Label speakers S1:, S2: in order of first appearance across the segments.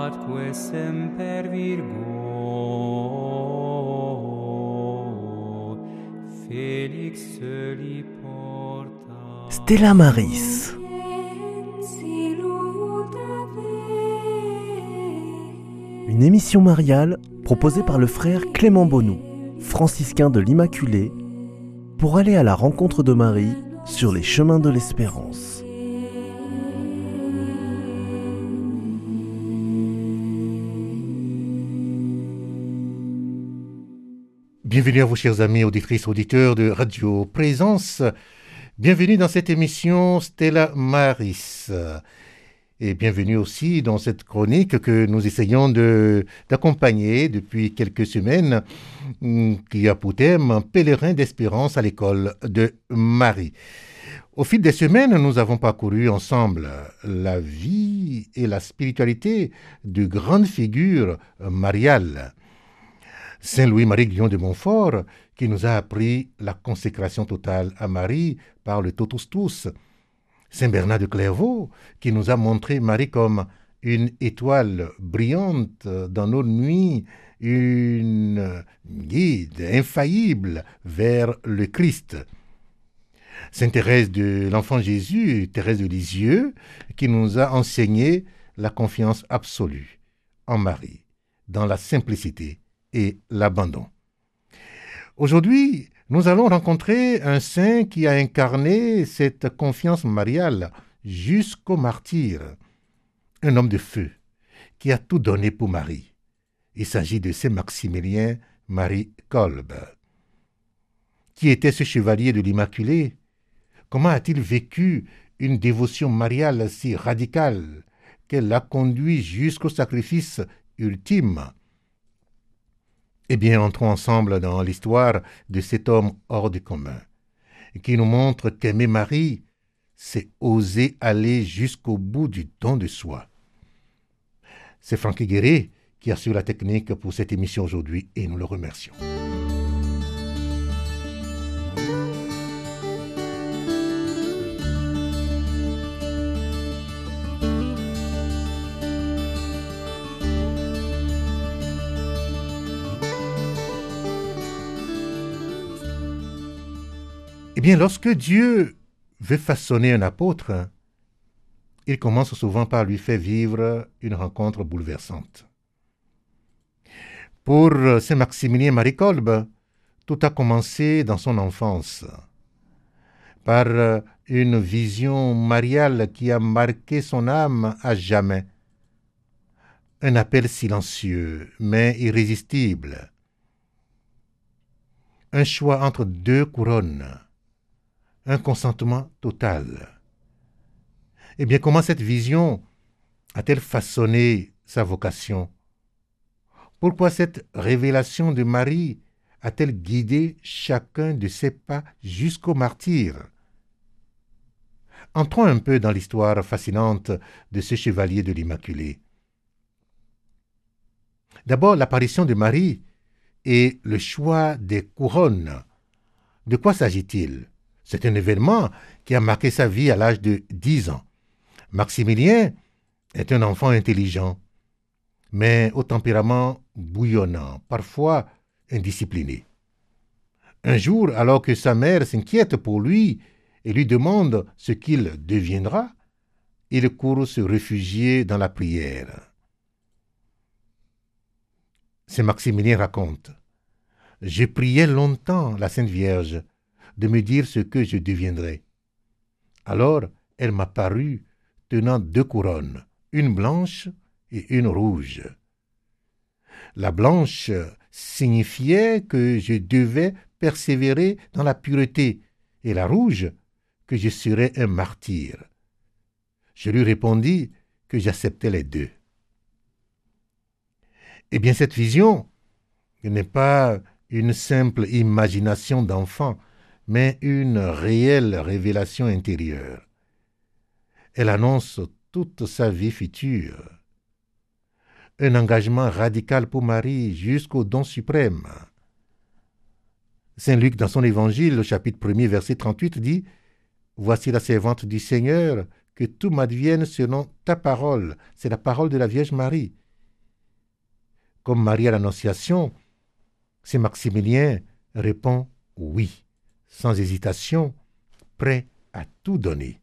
S1: atque semper Virgo, Felix soli porta.
S2: Stella Maris. Une émission mariale proposée par le frère Clément Bonou, franciscain de l'Immaculée, pour aller à la rencontre de Marie sur les chemins de l'espérance.
S3: Bienvenue à vous, chers amis auditrices, auditeurs de Radio Présence. Bienvenue dans cette émission Stella Maris. Et bienvenue aussi dans cette chronique que nous essayons d'accompagner depuis quelques semaines, qui a pour thème « Pèlerin d'espérance à l'école de Marie ». Au fil des semaines, nous avons parcouru ensemble la vie et la spiritualité de grandes figures mariales. Saint Louis-Marie Guillon de Montfort, qui nous a appris la consécration totale à Marie par le Totus Tuus. Saint Bernard de Clairvaux, qui nous a montré Marie comme une étoile brillante dans nos nuits, une guide infaillible vers le Christ. Sainte Thérèse de l'Enfant Jésus, Thérèse de Lisieux, qui nous a enseigné la confiance absolue en Marie, dans la simplicité et l'abandon. Aujourd'hui, nous allons rencontrer un saint qui a incarné cette confiance mariale jusqu'au martyre. Un homme de feu qui a tout donné pour Marie. Il s'agit de Saint Maximilien Marie Kolbe. Qui était ce chevalier de l'Immaculée? Comment a-t-il vécu une dévotion mariale si radicale qu'elle l'a conduit jusqu'au sacrifice ultime? Eh bien, entrons ensemble dans l'histoire de cet homme hors du commun, qui nous montre qu'aimer Marie, c'est oser aller jusqu'au bout du don de soi. C'est Francky Guéret qui assure la technique pour cette émission aujourd'hui et nous le remercions. Eh bien, lorsque Dieu veut façonner un apôtre, il commence souvent par lui faire vivre une rencontre bouleversante. Pour Saint Maximilien Marie Kolbe, tout a commencé dans son enfance, par une vision mariale qui a marqué son âme à jamais. Un appel silencieux, mais irrésistible. Un choix entre deux couronnes. Un consentement total. Eh bien, comment cette vision a-t-elle façonné sa vocation? Pourquoi cette révélation de Marie a-t-elle guidé chacun de ses pas jusqu'au martyre? Entrons un peu dans l'histoire fascinante de ce chevalier de l'Immaculée. D'abord, l'apparition de Marie et le choix des couronnes. De quoi s'agit-il? C'est un événement qui a marqué sa vie à l'âge de 10 ans. Maximilien est un enfant intelligent, mais au tempérament bouillonnant, parfois indiscipliné. Un jour, alors que sa mère s'inquiète pour lui et lui demande ce qu'il deviendra, il court se réfugier dans la prière. Saint Maximilien raconte « Je priais longtemps la Sainte Vierge de me dire ce que je deviendrais. Alors, elle m'a paru tenant deux couronnes, une blanche et une rouge. La blanche signifiait que je devais persévérer dans la pureté et la rouge que je serais un martyr. Je lui répondis que j'acceptais les deux. Eh bien, cette vision n'est pas une simple imagination d'enfant, mais une réelle révélation intérieure. Elle annonce toute sa vie future. Un engagement radical pour Marie jusqu'au don suprême. Saint Luc, dans son évangile, au chapitre 1er, verset 38, dit « Voici la servante du Seigneur, que tout m'advienne selon ta parole. » C'est la parole de la Vierge Marie. comme Marie à l'Annonciation, Saint Maximilien répond oui, sans hésitation, prêt à tout donner.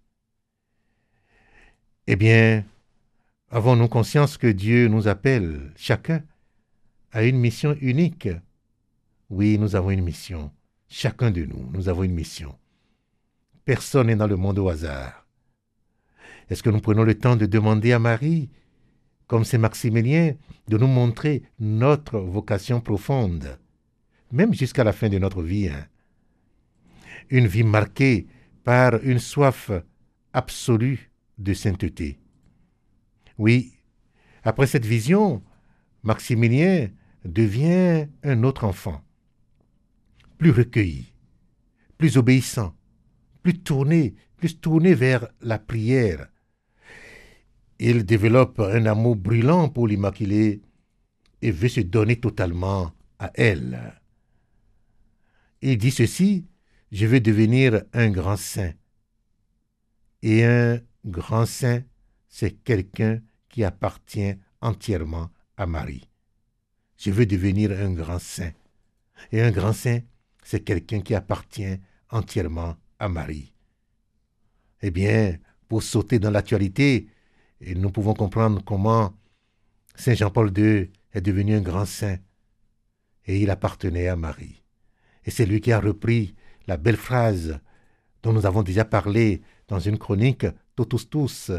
S3: Eh bien, avons-nous conscience que Dieu nous appelle, chacun, à une mission unique? Oui, nous avons une mission. Chacun de nous, nous avons une mission. Personne n'est dans le monde au hasard. Est-ce que nous prenons le temps de demander à Marie, comme Saint Maximilien, de nous montrer notre vocation profonde, même jusqu'à la fin de notre vie, une vie marquée par une soif absolue de sainteté. Oui, après cette vision, Maximilien devient un autre enfant, plus recueilli, plus obéissant, plus tourné vers la prière. Il développe un amour brûlant pour l'Immaculée et veut se donner totalement à elle. Il dit ceci: je veux devenir un grand saint. Et un grand saint, c'est quelqu'un qui appartient entièrement à Marie. Je veux devenir un grand saint. Et un grand saint, c'est quelqu'un qui appartient entièrement à Marie. Eh bien, pour sauter dans l'actualité, nous pouvons comprendre comment Saint Jean-Paul II est devenu un grand saint et il appartenait à Marie. Et c'est lui qui a repris la belle phrase dont nous avons déjà parlé dans une chronique Totus tous.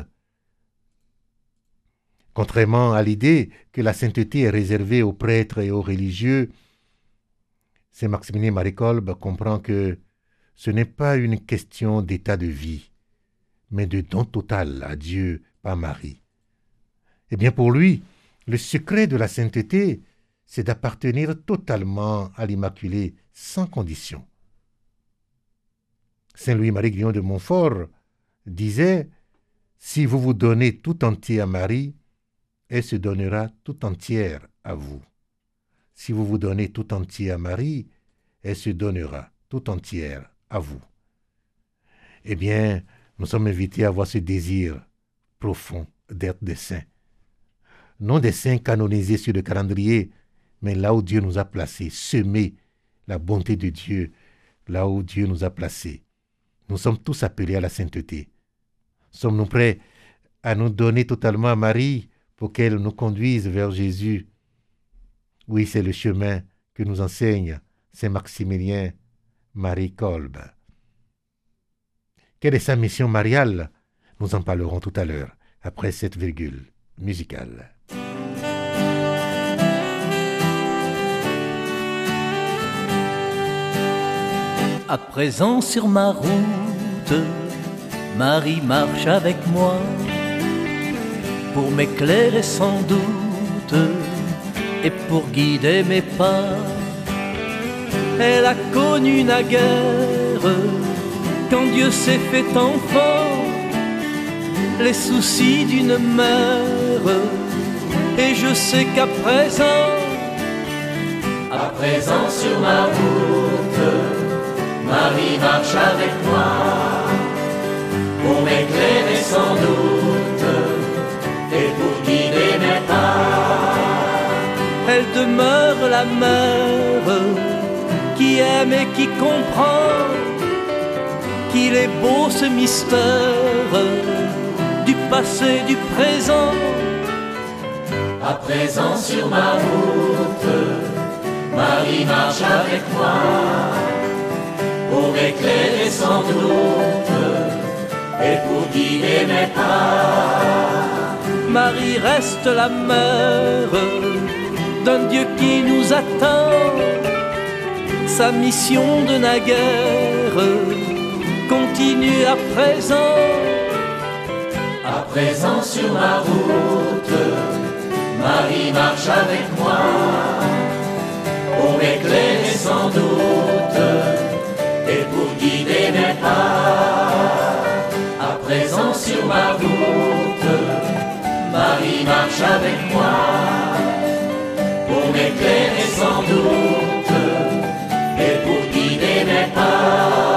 S3: Contrairement à l'idée que la sainteté est réservée aux prêtres et aux religieux, Saint Maximilien Marie Kolbe comprend que ce n'est pas une question d'état de vie, mais de don total à Dieu par Marie. Eh bien pour lui, le secret de la sainteté, c'est d'appartenir totalement à l'Immaculée, sans condition. Saint Louis-Marie Grignon de Montfort disait « Si vous vous donnez tout entier à Marie, elle se donnera tout entière à vous. Si vous vous donnez tout entier à Marie, elle se donnera tout entière à vous. » Eh bien, nous sommes invités à avoir ce désir profond d'être des saints. Non des saints canonisés sur le calendrier, mais là où Dieu nous a placés, semer la bonté de Dieu, là où Dieu nous a placés. Nous sommes tous appelés à la sainteté. Sommes-nous prêts à nous donner totalement à Marie pour qu'elle nous conduise vers Jésus? Oui, c'est le chemin que nous enseigne Saint Maximilien Marie Kolbe. Quelle est sa mission mariale? Nous en parlerons tout à l'heure, après cette virgule musicale.
S4: À présent sur ma route, Marie marche avec moi pour m'éclairer sans doute et pour guider mes pas. Elle a connu naguère, quand Dieu s'est fait enfant, les soucis d'une mère. Et je sais qu'à présent sur ma route, Marie marche avec moi pour m'éclairer sans doute et pour guider mes pas. Elle demeure la mère qui aime et qui comprend qu'il est beau ce mystère du passé, du présent. À présent sur ma route, Marie marche avec moi pour m'éclairer sans doute et pour guider mes pas. Marie reste la mère d'un Dieu qui nous attend. Sa mission de naguère continue à présent. À présent sur ma route, Marie marche avec moi pour m'éclairer sans doute et pour guider mes pas. À présent sur ma route, Marie marche avec moi pour m'éclairer sans doute et pour guider mes pas.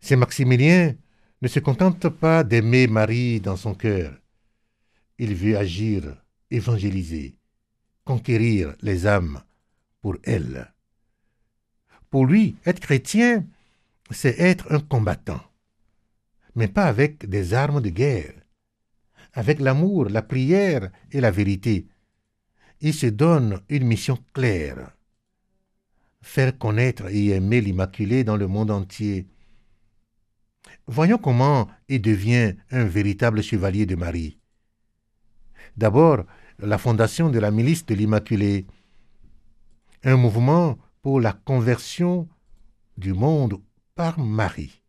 S3: Saint Maximilien ne se contente pas d'aimer Marie dans son cœur. Il veut agir, évangéliser, conquérir les âmes pour elle. Pour lui, être chrétien, c'est être un combattant, mais pas avec des armes de guerre, avec l'amour, la prière et la vérité. Il se donne une mission claire, faire connaître et aimer l'Immaculée dans le monde entier. Voyons comment il devient un véritable chevalier de Marie. D'abord, la fondation de la milice de l'Immaculée, un mouvement pour la conversion du monde par Marie.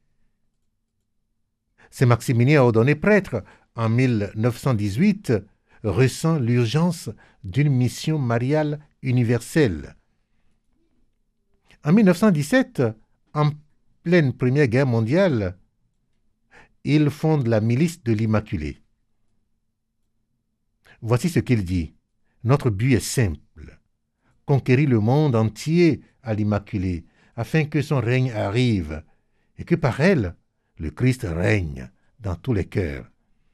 S3: Saint Maximilien, ordonné prêtre en 1918, ressent l'urgence d'une mission mariale universelle. En 1917, en pleine Première Guerre mondiale, il fonde la milice de l'Immaculée. Voici ce qu'il dit. Notre but est simple, conquérir le monde entier à l'Immaculée, afin que son règne arrive, et que par elle, le Christ règne dans tous les cœurs.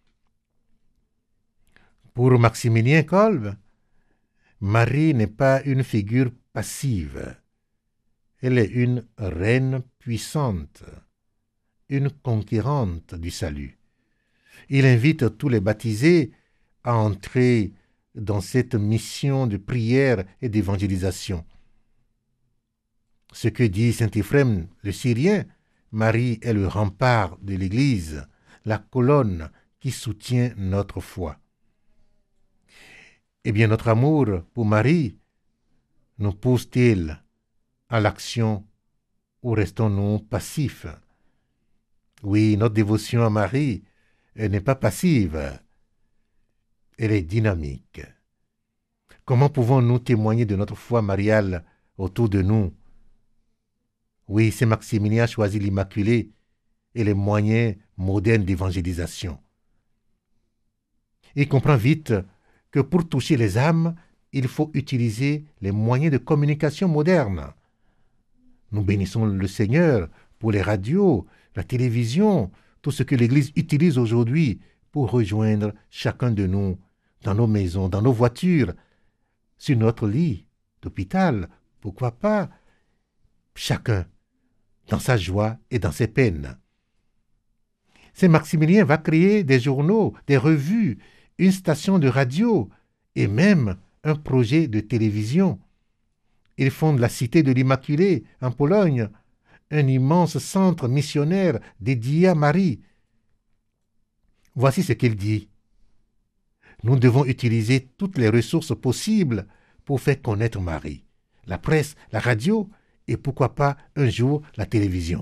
S3: Pour Maximilien Kolbe, Marie n'est pas une figure passive. Elle est une reine puissante, une conquérante du salut. Il invite tous les baptisés à entrer dans cette mission de prière et d'évangélisation. Ce que dit saint Éphrem le Syrien, Marie est le rempart de l'Église, la colonne qui soutient notre foi. Eh bien, notre amour pour Marie nous pousse-t-il à l'action ou restons-nous passifs? Oui, notre dévotion à Marie n'est pas passive, elle est dynamique. Comment pouvons-nous témoigner de notre foi mariale autour de nous? Oui, Saint Maximilien a choisi l'Immaculée et les moyens modernes d'évangélisation. Il comprend vite que pour toucher les âmes, il faut utiliser les moyens de communication modernes. Nous bénissons le Seigneur pour les radios, la télévision, tout ce que l'Église utilise aujourd'hui pour rejoindre chacun de nous dans nos maisons, dans nos voitures, sur notre lit d'hôpital, pourquoi pas, chacun dans sa joie et dans ses peines. Saint Maximilien va créer des journaux, des revues, une station de radio et même un projet de télévision. Il fonde la Cité de l'Immaculée en Pologne, un immense centre missionnaire dédié à Marie. Voici ce qu'il dit. Nous devons utiliser toutes les ressources possibles pour faire connaître Marie. La presse, la radio et pourquoi pas un jour la télévision.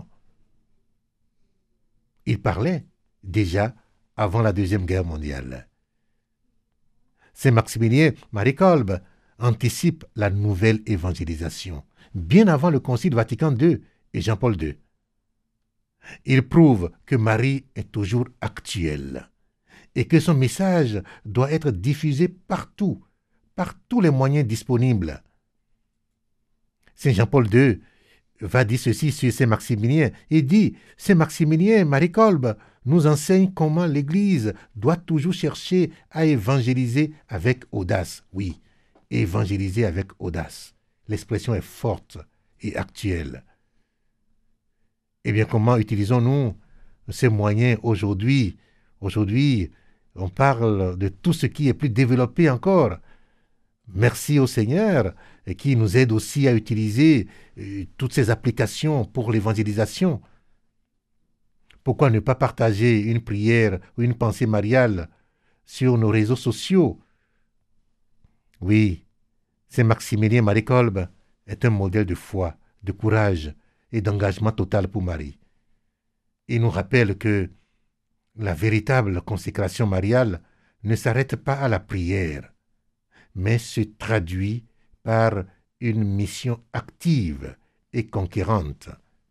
S3: Il parlait déjà avant la Deuxième Guerre mondiale. Saint Maximilien Marie Kolbe anticipe la nouvelle évangélisation, bien avant le Concile Vatican II et Jean-Paul II. Il prouve que Marie est toujours actuelle et que son message doit être diffusé partout, par tous les moyens disponibles. Saint Jean-Paul II va dire ceci sur Saint Maximilien. Il dit, Saint Maximilien Marie Kolbe nous enseigne comment l'Église doit toujours chercher à évangéliser avec audace. Oui, évangéliser avec audace. L'expression est forte et actuelle. Eh bien, comment utilisons-nous ces moyens aujourd'hui? Aujourd'hui, on parle de tout ce qui est plus développé encore. Merci au Seigneur qui nous aide aussi à utiliser toutes ces applications pour l'évangélisation. Pourquoi ne pas partager une prière ou une pensée mariale sur nos réseaux sociaux? Oui, Saint Maximilien Marie Kolbe est un modèle de foi, de courage et d'engagement total pour Marie. Il nous rappelle que la véritable consécration mariale ne s'arrête pas à la prière, mais se traduit par une mission active et conquérante.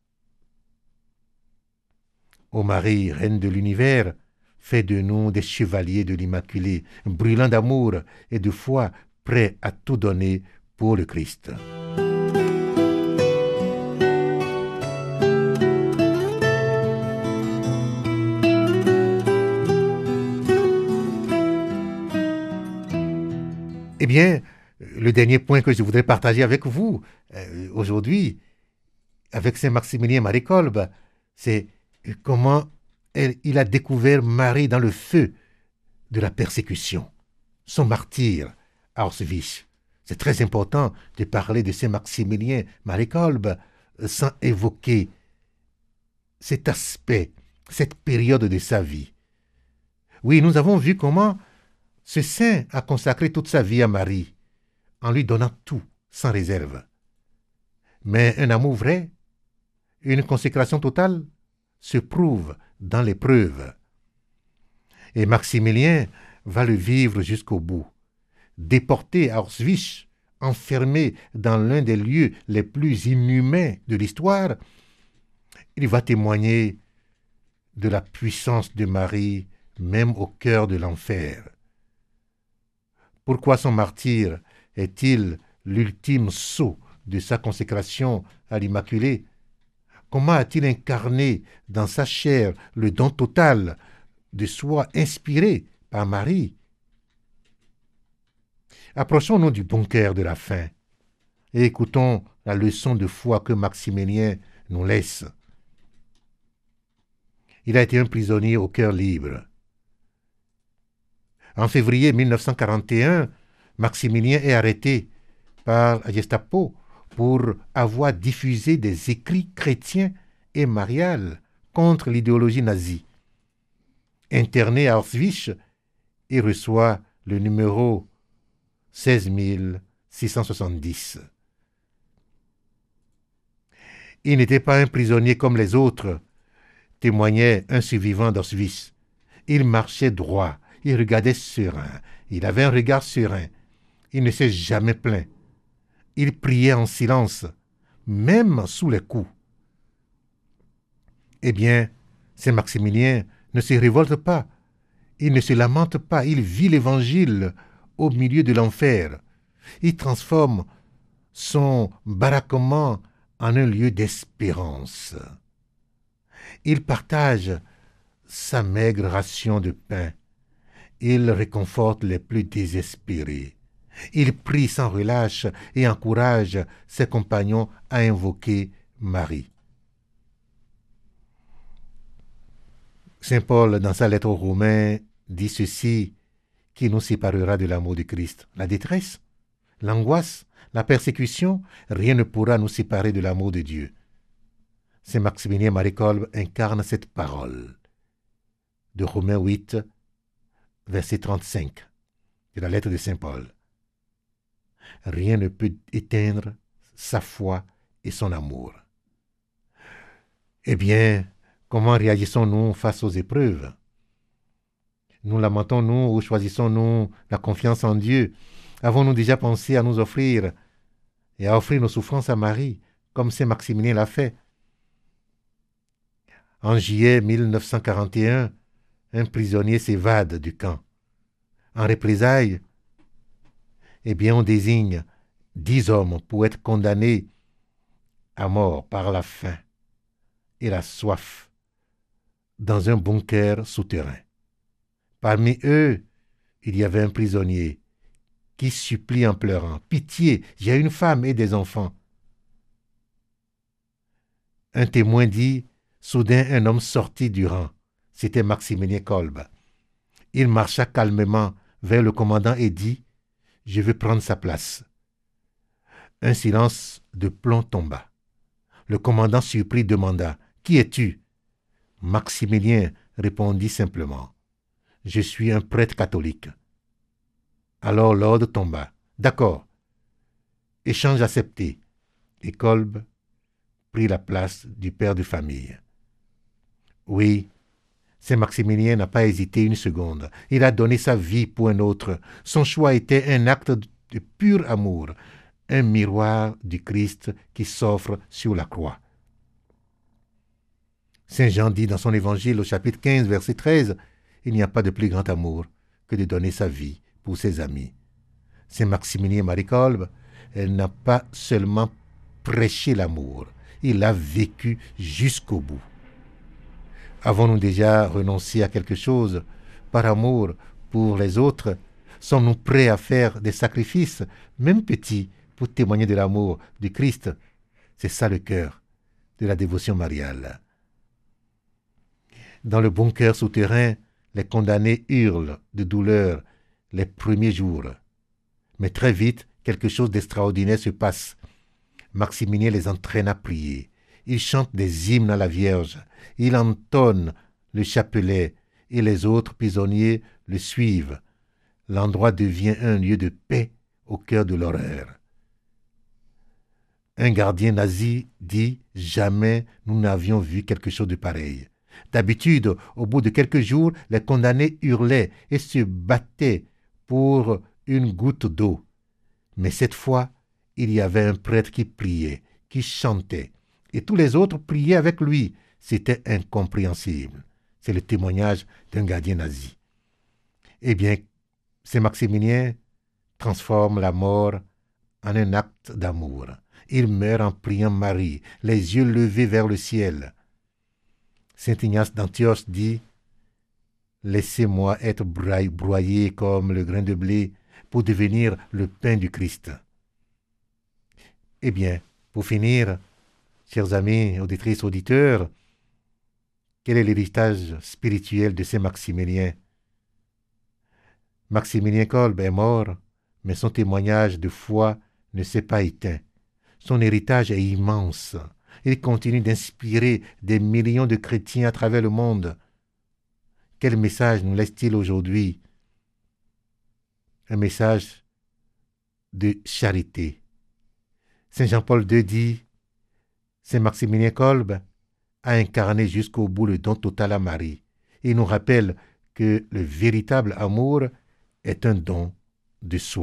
S3: Ô Marie, Reine de l'univers, fais de nous des chevaliers de l'Immaculée, brûlants d'amour et de foi, prêts à tout donner pour le Christ. Eh bien, le dernier point que je voudrais partager avec vous aujourd'hui, avec Saint-Maximilien Marie Kolbe, c'est comment il a découvert Marie dans le feu de la persécution, son martyre à Auschwitz. C'est très important de parler de Saint-Maximilien Marie Kolbe sans évoquer cet aspect, cette période de sa vie. Oui, nous avons vu comment ce saint a consacré toute sa vie à Marie, en lui donnant tout, sans réserve. Mais un amour vrai, une consécration totale, se prouve dans l'épreuve. Et Maximilien va le vivre jusqu'au bout. Déporté à Auschwitz, enfermé dans l'un des lieux les plus inhumains de l'histoire, il va témoigner de la puissance de Marie, même au cœur de l'enfer. Pourquoi son martyre est-il l'ultime sceau de sa consécration à l'Immaculée? Comment a-t-il incarné dans sa chair le don total de soi inspiré par Marie? Approchons-nous du bunker de la fin et écoutons la leçon de foi que Maximilien nous laisse. Il a été un prisonnier au cœur libre. En février 1941, Maximilien est arrêté par la Gestapo pour avoir diffusé des écrits chrétiens et mariales contre l'idéologie nazie. Interné à Auschwitz, il reçoit le numéro 16670. Il n'était pas un prisonnier comme les autres, témoignait un survivant d'Auschwitz. Il marchait droit, il regardait serein, il avait un regard serein, il ne s'est jamais plaint. Il priait en silence, même sous les coups. Eh bien, Saint-Maximilien ne se révolte pas, il ne se lamente pas, il vit l'Évangile au milieu de l'enfer. Il transforme son baraquement en un lieu d'espérance. Il partage sa maigre ration de pain. Il réconforte les plus désespérés. Il prie sans relâche et encourage ses compagnons à invoquer Marie. Saint Paul, dans sa lettre aux Romains, dit ceci: qui nous séparera de l'amour de Christ? La détresse, l'angoisse, la persécution, rien ne pourra nous séparer de l'amour de Dieu. Saint Maximilien Marie Kolbe incarne cette parole de Romains 8, verset 35, de la lettre de Saint Paul. Rien ne peut éteindre sa foi et son amour. Eh bien, comment réagissons-nous face aux épreuves? Nous lamentons-nous ou choisissons-nous la confiance en Dieu? Avons-nous déjà pensé à nous offrir et à offrir nos souffrances à Marie, comme Saint Maximilien l'a fait? En juillet 1941, un prisonnier s'évade du camp. En représailles, eh bien, on désigne 10 hommes pour être condamnés à mort par la faim et la soif dans un bunker souterrain. Parmi eux, il y avait un prisonnier qui supplie en pleurant: « Pitié, j'ai une femme et des enfants. » Un témoin dit: « Soudain, un homme sortit du rang. C'était Maximilien Kolbe. Il marcha calmement vers le commandant et dit: « Je veux prendre sa place. » Un silence de plomb tomba. Le commandant surpris demanda: « Qui es-tu » Maximilien répondit simplement: « Je suis un prêtre catholique. » Alors l'ordre tomba. « D'accord. Échange accepté. » Et Kolbe prit la place du père de famille. Oui, Saint Maximilien n'a pas hésité une seconde. Il a donné sa vie pour un autre. Son choix était un acte de pur amour, un miroir du Christ qui s'offre sur la croix. Saint Jean dit dans son évangile au chapitre 15, verset 13, « Il n'y a pas de plus grand amour que de donner sa vie pour ses amis. » Saint Maximilien Marie Kolbe, elle n'a pas seulement prêché l'amour, il l'a vécu jusqu'au bout. Avons-nous déjà renoncé à quelque chose par amour pour les autres, Sommes-nous prêts à faire des sacrifices, même petits, pour témoigner de l'amour du Christ? C'est ça le cœur de la dévotion mariale. Dans le bunker souterrain, les condamnés hurlent de douleur les premiers jours. Mais très vite, quelque chose d'extraordinaire se passe. Maximilien les entraîne à prier. Il chante des hymnes à la Vierge. Il entonne le chapelet et les autres prisonniers le suivent. L'endroit devient un lieu de paix au cœur de l'horreur. Un gardien nazi dit « Jamais nous n'avions vu quelque chose de pareil ». D'habitude, au bout de quelques jours, les condamnés hurlaient et se battaient pour une goutte d'eau. Mais cette fois, il y avait un prêtre qui priait, qui chantait, et tous les autres priaient avec lui. C'était incompréhensible. C'est le témoignage d'un gardien nazi. Eh bien, Saint Maximilien transforme la mort en un acte d'amour. Il meurt en priant Marie, les yeux levés vers le ciel. Saint Ignace d'Antioche dit « Laissez-moi être broyé comme le grain de blé pour devenir le pain du Christ. » Eh bien, pour finir, chers amis, auditrices, auditeurs, quel est l'héritage spirituel de Saint Maximilien? Maximilien Kolbe est mort, mais son témoignage de foi ne s'est pas éteint. Son héritage est immense. Il continue d'inspirer des millions de chrétiens à travers le monde. Quel message nous laisse-t-il aujourd'hui? Un message de charité. Saint Jean-Paul II dit « Saint Maximilien Kolbe a incarné jusqu'au bout le don total à Marie. Il nous rappelle que le véritable amour est un don de soi. »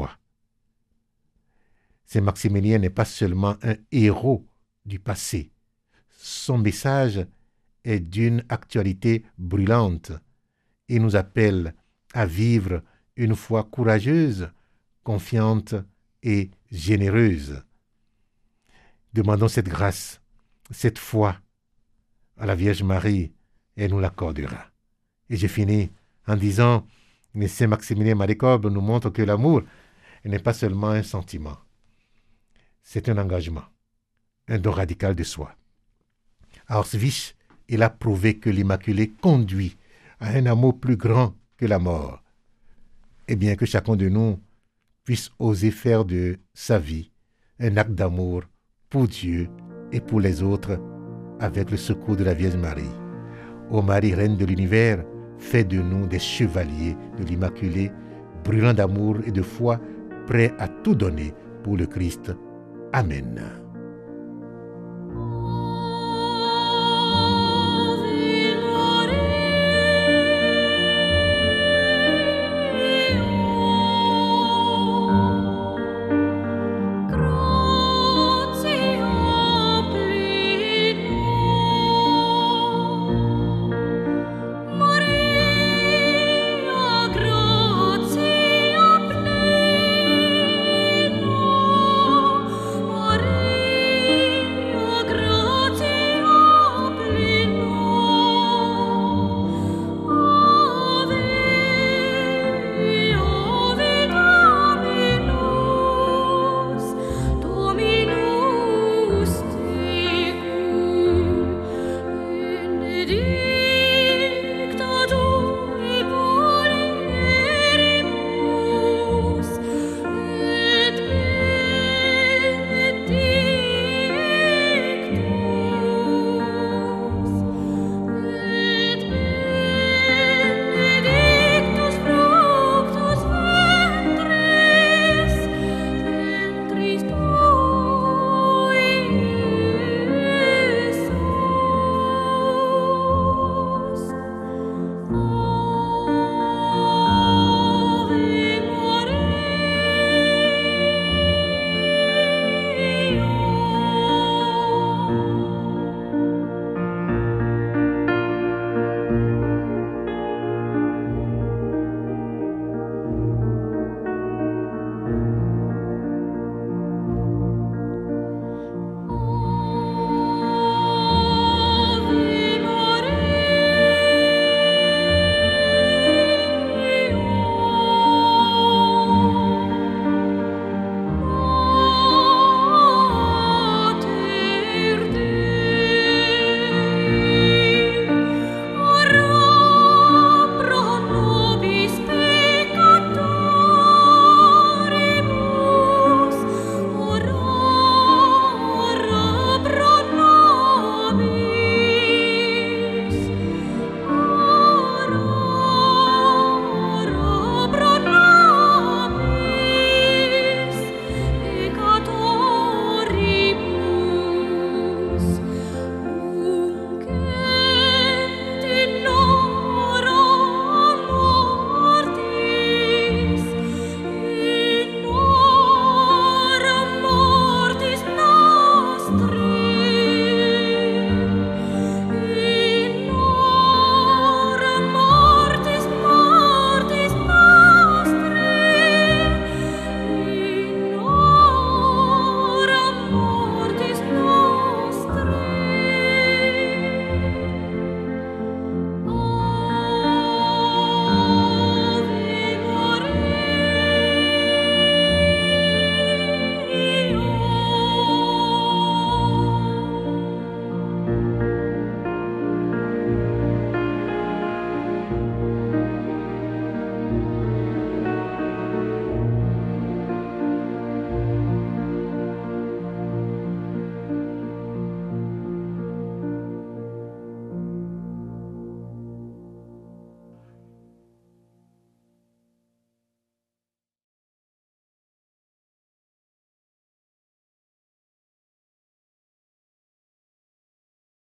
S3: Saint Maximilien n'est pas seulement un héros du passé. Son message est d'une actualité brûlante. Il nous appelle à vivre une foi courageuse, confiante et généreuse. Demandons cette grâce, cette foi à la Vierge Marie, et elle nous l'accordera. Et je finis en disant, Saint Maximilien Marie Kolbe nous montre que l'amour n'est pas seulement un sentiment. C'est un engagement, un don radical de soi. À Auschwitz, il a prouvé que l'Immaculée conduit à un amour plus grand que la mort. Et bien que chacun de nous puisse oser faire de sa vie un acte d'amour pour Dieu et pour les autres avec le secours de la Vierge Marie. Ô Marie, Reine de l'univers, fais de nous des chevaliers de l'Immaculée, brûlants d'amour et de foi, prêts à tout donner pour le Christ. Amen.